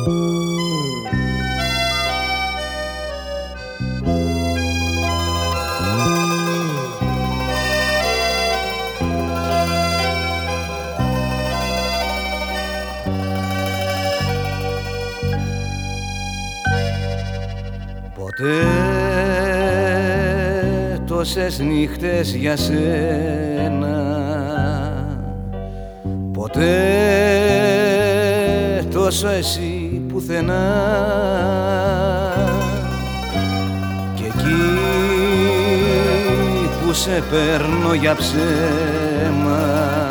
Ποτέ τόσες νύχτες για σένα, ποτέ τόσο εσύ πουθενά, και εκεί που σε παίρνω για ψέμα,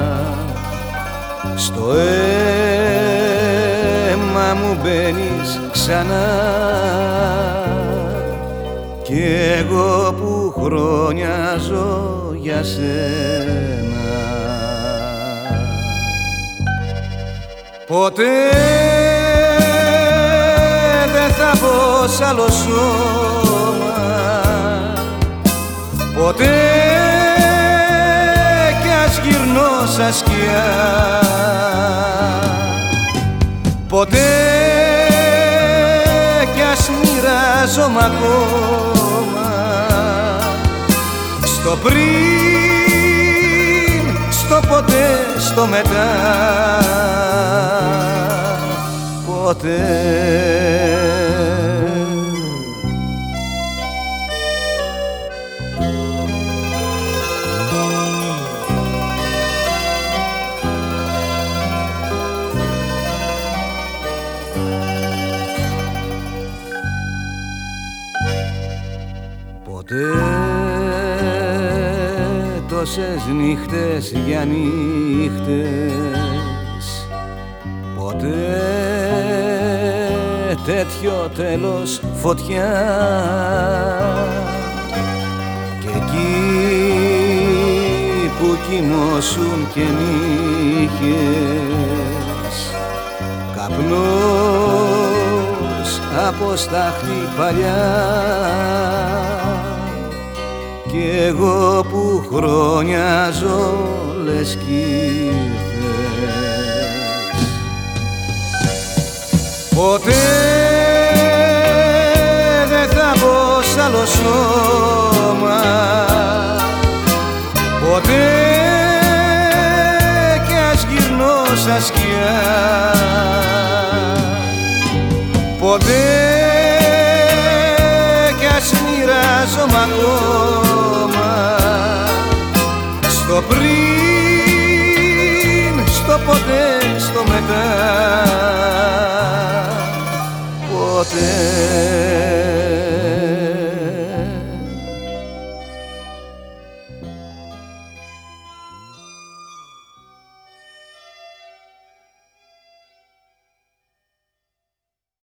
στο αίμα μου μπαίνεις ξανά. Κι εγώ που χρόνια ζω για σένα, ποτέ δεν θα μπω σ' άλλο σώμα, ποτέ κι ας γυρνώ σαν σκιά, ποτέ κι ας μοιράζομαι ακόμα στο πριν, στο ποτέ, στο μετά, ποτέ. Ποτέ τόσες νύχτες για νύχτες, ποτέ τέτοιο τέλος φωτιά, και εκεί που κοιμώσουν και νύχες καπνός από στάχτη παλιά, κι εγώ που χρόνια ζω λες κι ήρθες. Ποτέ δεν θα μπω σ' άλλο σώμα, ποτέ κι ας γυρνώ σαν σκιά, ποτέ κι ας μοιράζομαι ακόμα στο πριν, στο ποτέ, στο μετά, ποτέ.